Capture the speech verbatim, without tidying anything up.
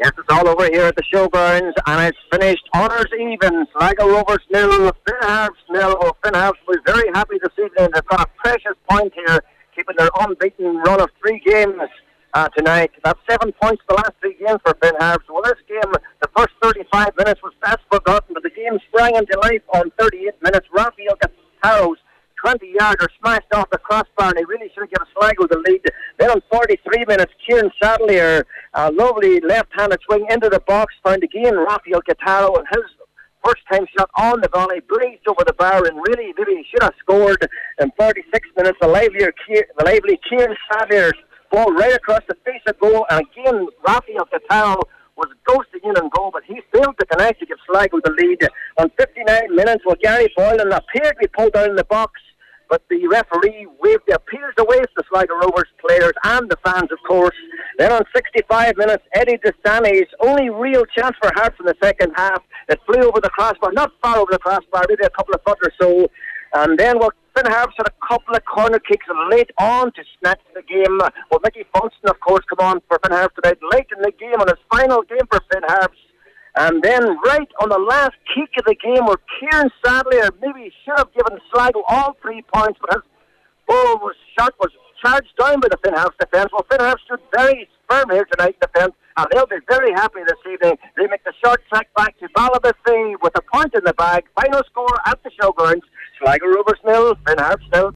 Yes, it's all over here at the Showgrounds, and it's finished honours even. Sligo Rovers nil, Finn Harps nil. Well, Finn Harps was very happy this evening. They've got a precious point here, keeping their unbeaten run of three games uh, tonight. That's seven points the last three games for Finn Harps. Well, this game, the first thirty-five minutes was best forgotten, but the game sprang into life on thirty-eight minutes. Raphael Gattaro's twenty-yarder smashed off the crossbar, and he really should have given Sligo the lead. Then on forty-three minutes, Kieran Sadlier, a lovely left-handed swing into the box, found again Raphael Gattaro, and his first-time shot on the volley blazed over the bar, and really, really he should have scored in thirty-six minutes. The lively, the lively Kieran Sadlier's ball right across the face of goal, and again Raphael Gattaro was ghosting in on goal, but he failed to connect to give Sligo the lead. On fifty-nine minutes, well, Gary Boylan appeared to be pulled down in the box, but the referee waved the appeals away to the Sligo Rovers players and the fans, of course. Then on sixty-five minutes, Eddie DeSaney's only real chance for Hearts in the second half. It flew over the crossbar, not far over the crossbar, maybe a couple of foot or so. And then, well, Finn Harps had a couple of corner kicks late on to snatch the game. Well, Mickey Funston, of course, come on for Finn Harps tonight, late in the game, on his final game for Finn Harps. And then right on the last kick of the game, where Kieran Sadlier maybe should have given Sligo all three points, but his ball was shot, was charged down by the Finn Harps defence. Well, Finn Harps stood very firm here tonight in defence, and they'll be very happy this evening. They make the short track back to Ballabafy with a point in the bag. Final score at the Showgrounds: Sligo Rovers nil, Finn Harps nil.